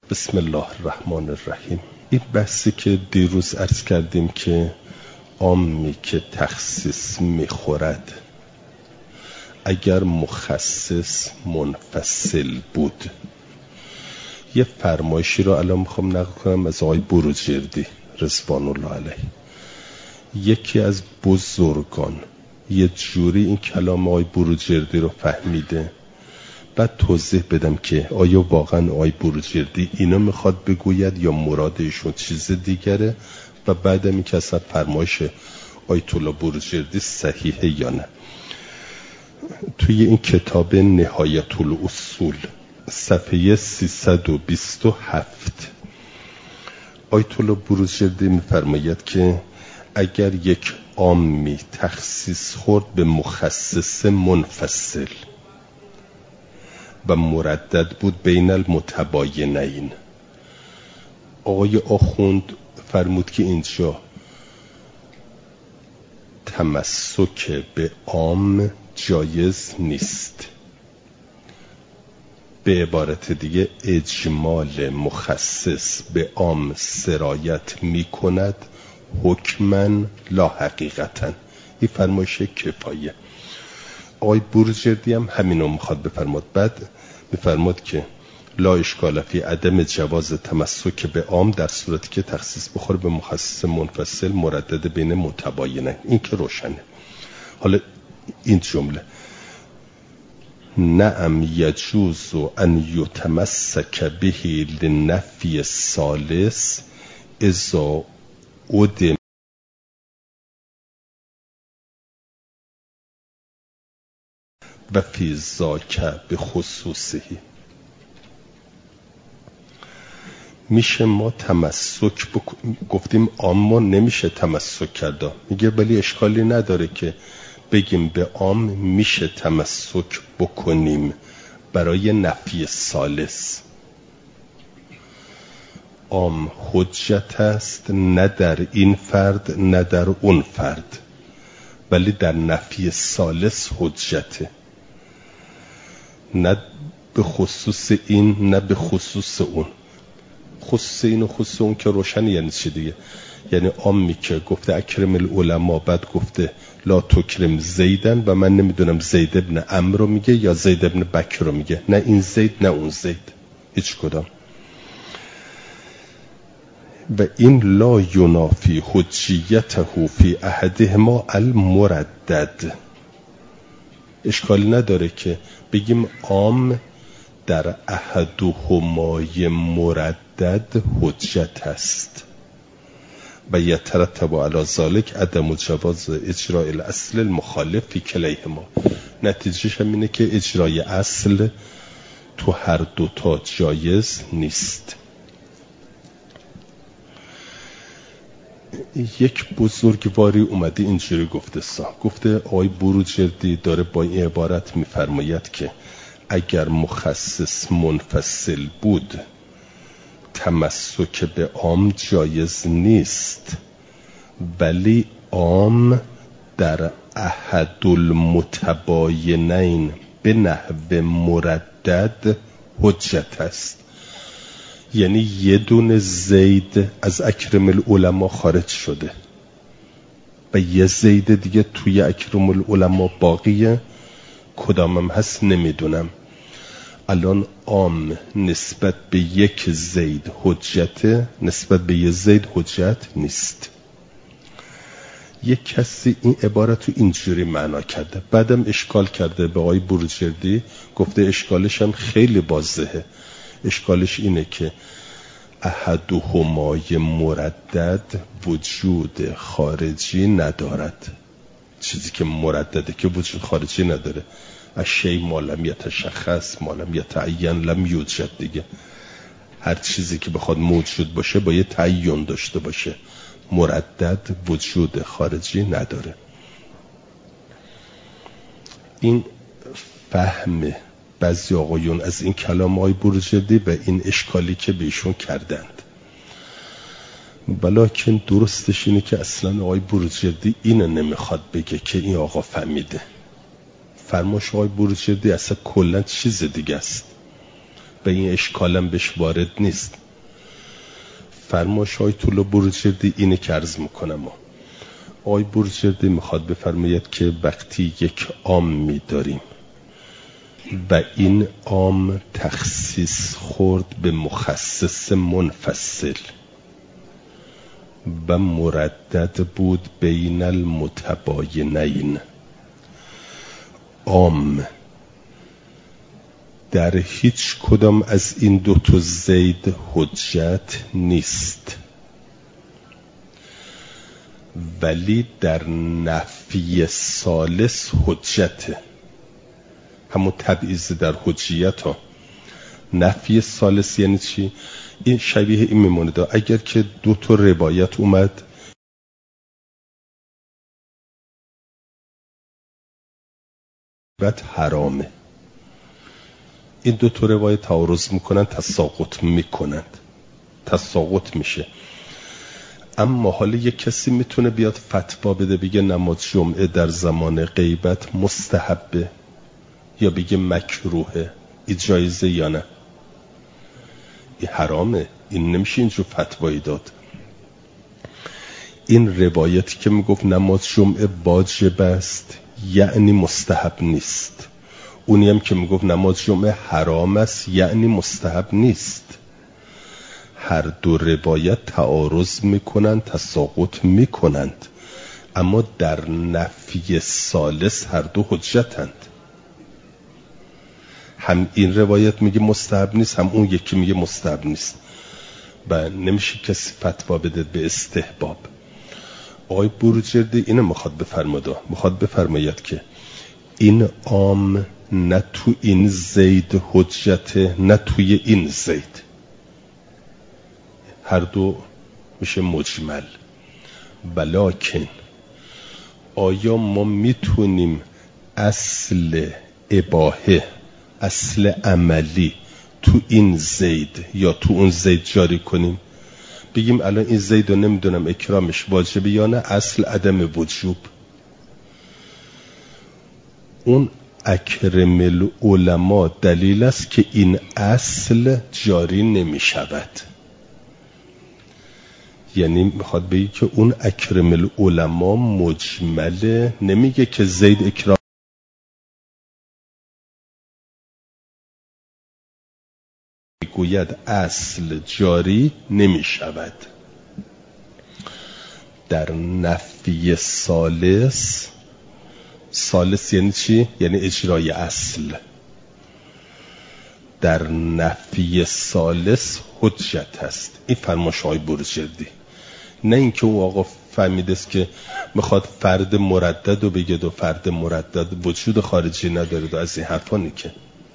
بسم الله الرحمن الرحیم. این بحثی که دیروز عرض کردیم که عامی که تخصیص میخورد اگر مخصص منفصل بود، یه فرمایشی رو الان میخوام نقل کنم از آقای بروجردی رضوان الله علیه. یکی از بزرگان یه جوری این کلام آقای بروجردی رو فهمیده، بعد توضیح بدم که آیا واقعا آقای بروجردی اینو میخواد بگوید یا مرادشون چیز دیگره، و بعدم این که اصلا فرمایش آیت الله بروجردی صحیحه یا نه. توی این کتاب نهایت الاصول صفحه 327 آیت الله بروجردی میفرماید که اگر یک عامی تخصیص خورد به مخصص منفصل و مردد بود بین المتباینین، آقای آخوند فرمود که اینجا تمسک به عام جایز نیست. به عبارت دیگه اجمال مخصص به عام سرایت می کند حکماً لا حقیقتاً. این فرمایش کفایه. آقای بروجردی هم همینو میخواد بفرماد. بعد میفرماد که لا اشکال فی عدم جواز تمسک به عام در صورتی که تخصیص بخوره به مخصص منفصل مردد بین متباینه. این که روشنه. حالا این جمله نعم یجوز ان یتمسک به لنفی الثالث اذا عدم و فی ذاک به خصوصه. میشه ما تمسک گفتیم اما نمیشه تمسک کرده، میگه ولی اشکالی نداره که بگیم به عام میشه تمسک بکنیم برای نفی ثالث. عام حجت است نه در این فرد نه در اون فرد، ولی در نفی ثالث حجته، نه به خصوص این نه به خصوص اون. خصوص این و خصوص اون که روشن یعنی چی دیگه؟ یعنی عامی که گفته اکرم العلماء بعد گفته لا تکرم زیدن و من نمیدونم زید ابن عمرو رو میگه یا زید ابن بکر رو میگه، نه این زید نه اون زید، هیچ کدام. و این لا ینافی حجیته فی احدهما المردد. اشکال نداره که بگیم عام در احدهمای مردد حجت است و یترتب علی ذلک عدم جواز اجراء الاصل المخالف فی کلیهما. نتیجهش هم اینه که اجرای اصل تو هر دوتا جایز نیست. یک بزرگواری اومده اینجوری گفته آقای بروجردی داره با این عبارت میفرماید که اگر مخصص منفصل بود تمسک به عام جایز نیست، ولی عام در احد المتباینین به نحو مردد حجت است. یعنی یه دونه زید از اکرم العلماء خارج شده و یه زید دیگه توی اکرم العلماء باقیه، کدامم هست نمیدونم. الان عام نسبت به یک زید حجته، نسبت به یه زید حجت نیست. یک کسی این عبارت رو اینجوری معنا کرده، بعدم اشکال کرده به آقای بروجردی، گفته اشکالش هم خیلی واضحه. اشکالش اینه که احدهمای مردد وجود خارجی ندارد. چیزی که مردده که وجود خارجی نداره. اشی ما لم یتشخص ما لم یتعین لم یوجد دیگه. هر چیزی که بخواد موجود باشه باید تعین داشته باشه. مردد وجود خارجی نداره. این فهم بعضی آقایون از این کلام آقای بروجردی و این اشکالی که بهشون کردند. ولیکن درستش اینه که اصلا آقای بروجردی اینو نمیخواد بگه که این آقا فهمیده. فرمایش آقای بروجردی اصلا کلا چیز دیگه است. به این اشکالم بهش وارد نیست. فرمایش های طول بروجردی اینه که عرض میکنم. آقای بروجردی میخواد بفرماید که وقتی یک عام میداریم و این عام تخصیص خورد به مخصص منفصل و مردد بود بین المتباینین، عام در هیچ کدام از این دو تا زید حجت نیست، ولی در نفی ثالث حجته. همون تبعیض در حجیت ها. نفی ثالث یعنی چی؟ این شبیه این میمونه اگر که دو تا روایت اومد بعد حرامه، این دو تا روایت تعارض میکنن، تساقط میکنند، تساقط میشه. اما حالا یک کسی میتونه بیاد فتوا بده بگه نماز جمعه در زمان غیبت مستحبه یا بگه مکروهه، این جایزه یا نه؟ این حرامه، این نمیشه اینجور فتوایی داد. این روایتی که میگفت نماز جمعه واجب است یعنی مستحب نیست، اونی هم که میگفت نماز جمعه حرام است یعنی مستحب نیست. هر دو روایت تعارض میکنند، تساقط میکنند، اما در نفی ثالث هر دو حجتند. هم این روایت میگه مستحب نیست، هم اون یکی میگه مستحب نیست و نمیشه کسی فتوا بده به استحباب. آقای بروجردی اینو میخواد بفرماید که این عام نه تو این زید حجته نه توی این زید، هر دو میشه مجمل. بلکن آیا ما میتونیم اصل اباحه، اصل عملی تو این زید یا تو اون زید جاری کنیم؟ بگیم الان این زید رو نمیدونم اکرامش واجبه یا نه، اصل عدم وجوب. اون اکرم العلماء دلیل است که این اصل جاری نمی شود. یعنی میخواد بگی که اون اکرم العلماء مجمله، نمیگه که زید اکرام گوید اصل جاری نمی شود. در نفی ثالث یعنی چی؟ یعنی اجرای اصل. در نفی ثالث حجت هست. این فرمایش های بروجردی، نه اینکه او آقا فهمیده است که میخواد فرد مردد رو بگه و فرد مردد وجود خارجی نداره و از این حرفانی که.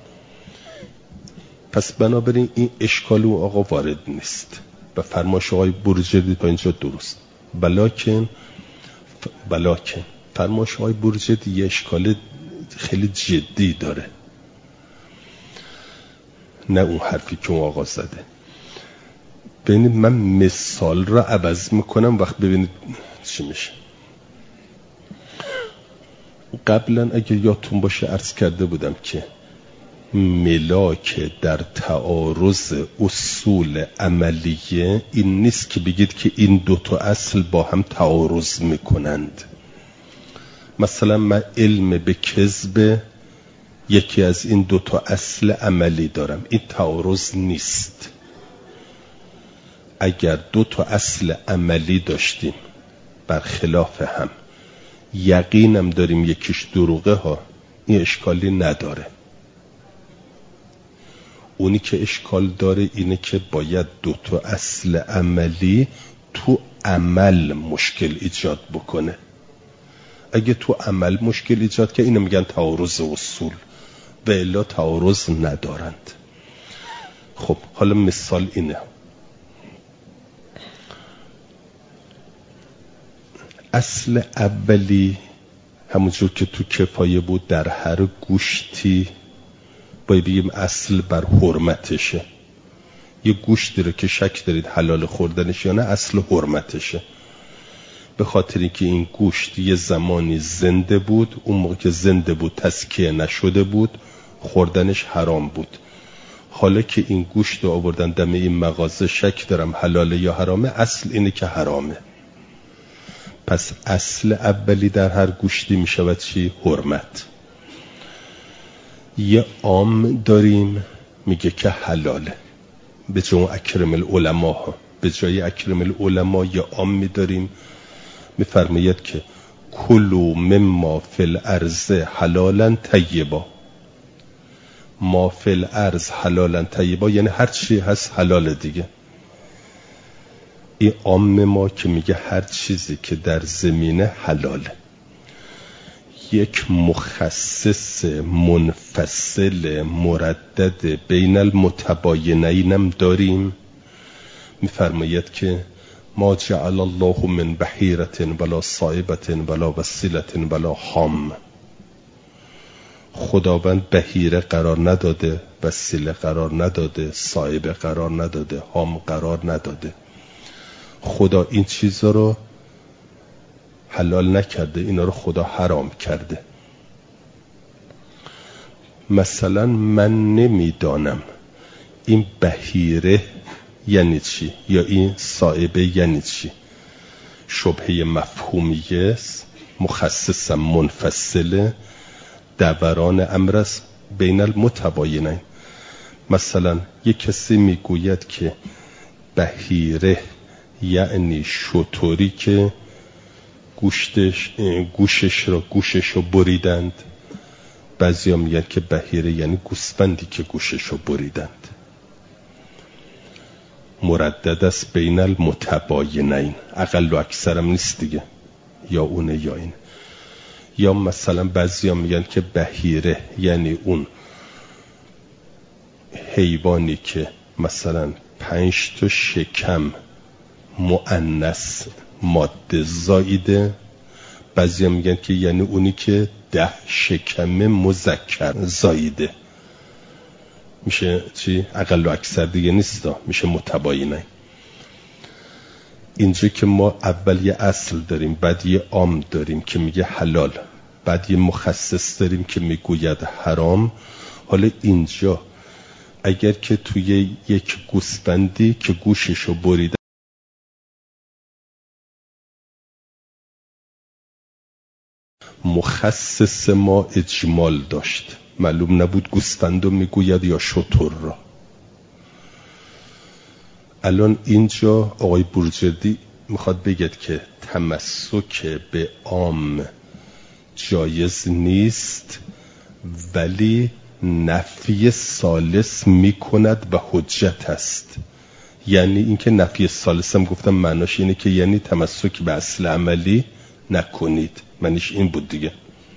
پس بنابراین این اشکال او آقا وارد نیست و فرمایش های بروجردی تا اینجا درست. بلکن فرمایش های بروجردی یه اشکال خیلی جدی داره، نه اون حرفی که اون آقا زده. ببینید من مثال را عوض میکنم وقت ببینید چی میشه. قبلا اگه یادتون باشه عرض کرده بودم که ملاک در تعارض اصول عملیه این نیست که بگید که این دوتا اصل با هم تعارض میکنند. مثلا من علم به کذب یکی از این دوتا اصل عملی دارم، این تعارض نیست. اگر دوتا اصل عملی داشتیم برخلاف هم، یقینم داریم یکیش دروغه ها، این اشکالی نداره. اونی که اشکال داره اینه که باید دوتا اصل عملی تو عمل مشکل ایجاد بکنه. اگه تو عمل مشکل ایجاد که اینو میگن تعارض اصول و الا تعارض ندارند. خب حالا مثال اینه، اصل اولی همونجور که تو کفایه بود در هر گوشتی باید بگیم اصل بر حرمتشه. یه گوشتی رو که شک دارید حلال خوردنش یا نه، اصل حرمتشه. به خاطر اینکه این گوشت یه زمانی زنده بود، اون موقع که زنده بود تزکیه نشده بود، خوردنش حرام بود. حالا که این گوشت رو آوردن دم این مغازه، شک دارم حلاله یا حرامه، اصل اینه که حرامه. پس اصل اولی در هر گوشتی می شود چی؟ حرمت. یه عام داریم میگه که حلاله، به جای اکرم العلماء ها، به جای اکرم العلماء یه عام میداریم میفرماید که کلوا مما فی الارض حلالا طیبا. ما فی الارض حلالا طیبا یعنی هر چی هست حلال دیگه. این عام ما که میگه هر چیزی که در زمینه حلاله. یک مخصص منفصل مردد بین المتباینین هم داریم، میفرماید که ما جعل الله من بحیرة ولا صائبة ولا وسیلة ولا حام. خداوند بحیره قرار نداده، وسیله قرار نداده، صائبه قرار نداده، حام قرار نداده. خدا این چیزا رو حلال نکرده، اینا رو خدا حرام کرده. مثلا من نمیدانم این بحیره یعنی چی یا این صائبه یعنی چی. شبهه مفهومیه است، مخصص منفصله، دوران امر است بین المتباینین. مثلا یک کسی میگوید که بحیره یعنی شتری که گوشش رو بریدند. بعضی ها میگن که بحیره یعنی گوسفندی که گوشش رو بریدند. مردد است بین المتباینین، اقل و اکثرم نیست دیگه، یا اونه یا این. یا مثلا بعضی ها میگن که بحیره یعنی اون حیوانی که مثلا 5 تا شکم مؤنث ماده زایده. بعضی ها میگن که یعنی اونی که 10 شکم مذکر زایده. میشه چی؟ اقل و اکثر دیگه نیستا، میشه متباینه. اینجا که ما اول یه اصل داریم، بعد یه عام داریم که میگه حلال، بعد یه مخصص داریم که میگوید حرام. حالا اینجا اگر که توی یک گوسفندی که گوششو بریده مخصص ما اجمال داشت، معلوم نبود گوسفندو میگوید یا شتر را. الان اینجا آقای بروجردی میخواد بگید که تمسک به عام جایز نیست، ولی نفی ثالث میکند و حجت است. یعنی اینکه نفی ثالث هم گفتم معناش اینه که یعنی تمسک به اصل عملی نکنید، معنیش این بود دیگه.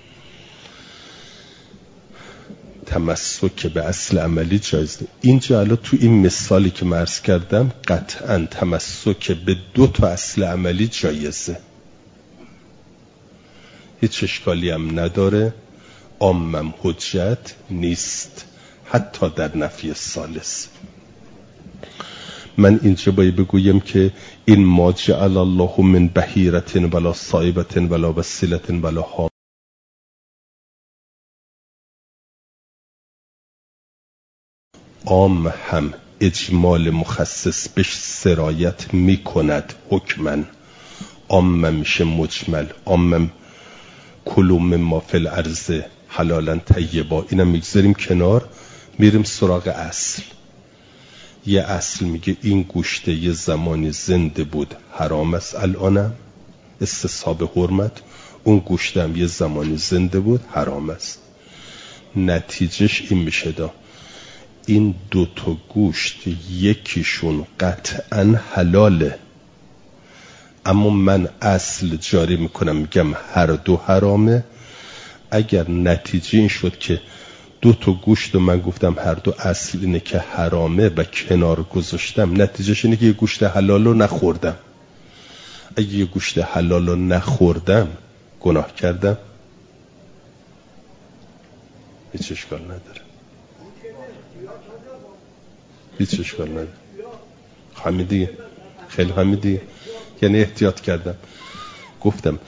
تمسک به اصل عملی جایز نیست. اینجا الان تو این مثالی که من عرض کردم قطعا تمسک به 2 تا اصل عملی جایزه، هیچ اشکالی هم نداره، عامم حجت نیست حتی در نفی ثالث. من اینجا باید بگویم که این ما جعل الله من بحیرة ولا صائبة ولا وسیلة ولا حام، عام هم اجمال مخصص بهش سرایت میکند حکمن. عام میشه مجمل، عام کلوا مما فی الارض حلالا طیبا. اینم میگذاریم کنار، میریم سراغ اصل. یه اصل میگه این گوشت یه زمانی زنده بود حرام است، الانم استصحاب حرمت. اون گوشتم یه زمانی زنده بود حرام است. نتیجهش این میشه دا این 2 تا گوشت یکیشون قطعا حلاله، اما من اصل جاری میکنم میگم هر 2 حرامه. اگر نتیجه این شد که 2 تا گوشت رو من گفتم هر 2 اصل اینه که حرامه و کنار گذاشتم، نتیجهش اینه که یه گوشت حلال رو نخوردم. اگه یه گوشت حلال رو نخوردم گناه کردم؟ هیچ اشکال نداره، هیچ اشکال نداره. حمیدی خیلی حمیدی، یعنی احتیاط کردم. گفتم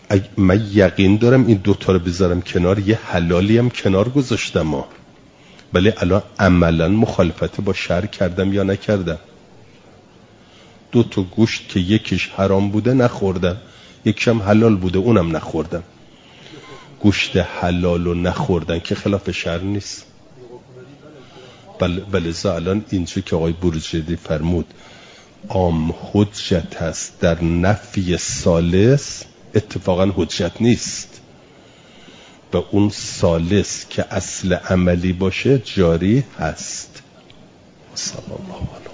من یقین دارم این 2 تا رو بذارم کنار، یه حلالی هم کنار گذاشتم ولی الان عملا مخالفت با شرع کردم یا نکردم؟ 2 تا گوشت که یکیش حرام بوده نخوردم، یکیش هم حلال بوده اونم نخوردم. گوشت حلال و نخوردن که خلاف شرع نیست. بله الان اینجا که آقای بروجردی فرمود عام حجت است در نفی ثالث، اتفاقا حجت نیست و اون ثالث که اصل عملی باشه جاری هست. صلی الله علیه